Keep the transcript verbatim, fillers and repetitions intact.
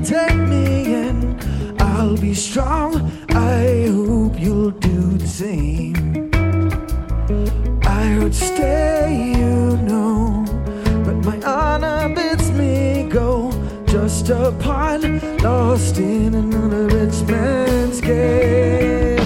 take me in. I'll be strong, I hope you'll do the same. I would stay, you know, but my honor bids me go. Just a pawn lost in another rich man's game.